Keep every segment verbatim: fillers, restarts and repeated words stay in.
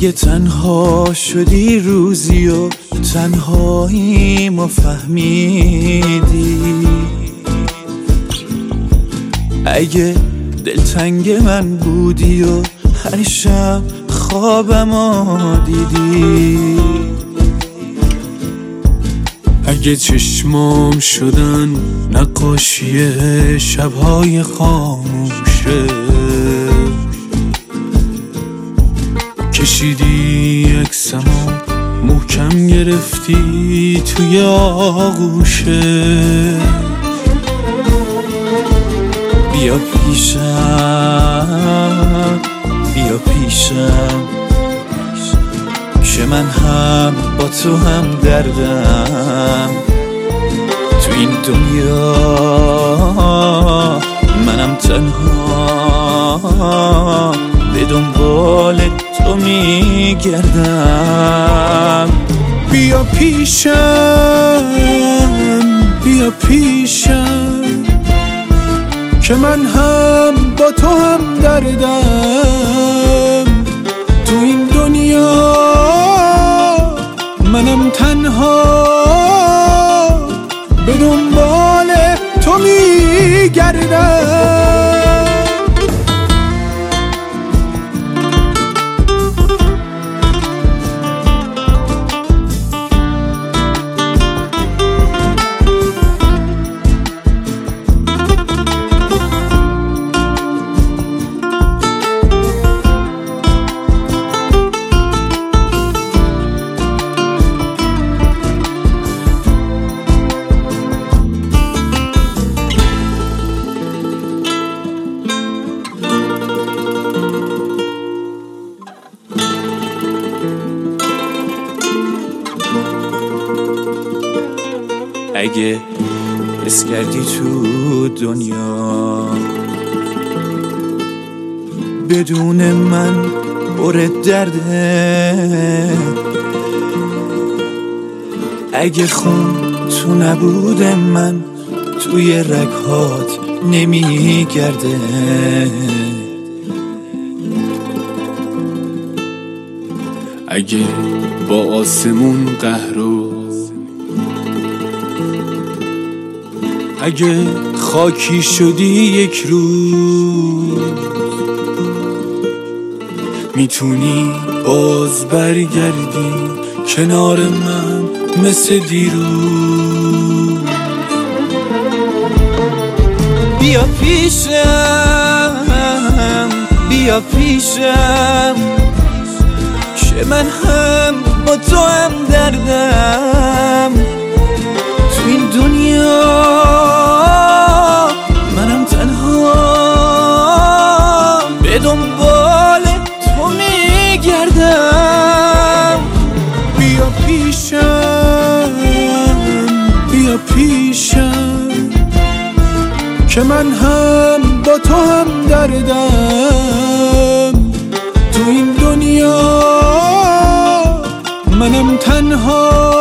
اگه تنها شدی روزی و تنهاییمو فهمیدی، اگه دلتنگ من بودی و هر شب خوابمو دیدی، اگه چشمام شدن نقاشی شبهای خاموشه، کشیدی عکسمو محکم گرفتی توی آغوشه، بیا پیشم بیا پیشم که من هم با تو هم دردم، تو این دنیا منم تنها به دنبال تو میگردم. بیا پیشم بیا پیشم که من هم با تو هم دردم، تو این دنیا منم تنها به دنبال تو میگردم. اگه حس کردی تو دنیا بدون من پر درده، اگه خون تو نبود من توی رگهات نمیگرده، اگه با آسمون قهر و اگه خاکی شدی یک روز، میتونی باز برگردی کنار من مثل دیروز. بیا پیشم بیا پیشم که من هم با تو هم دردم، تو این دنیا منم تنها به دنبال تو میگردم. بیا پیشم بیا پیشم که من هم با تو هم دردم، تو این دنیا منم تنها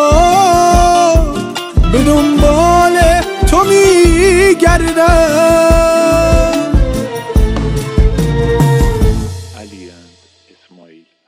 به دنبال تو میگردم. علی اند اسماعیل.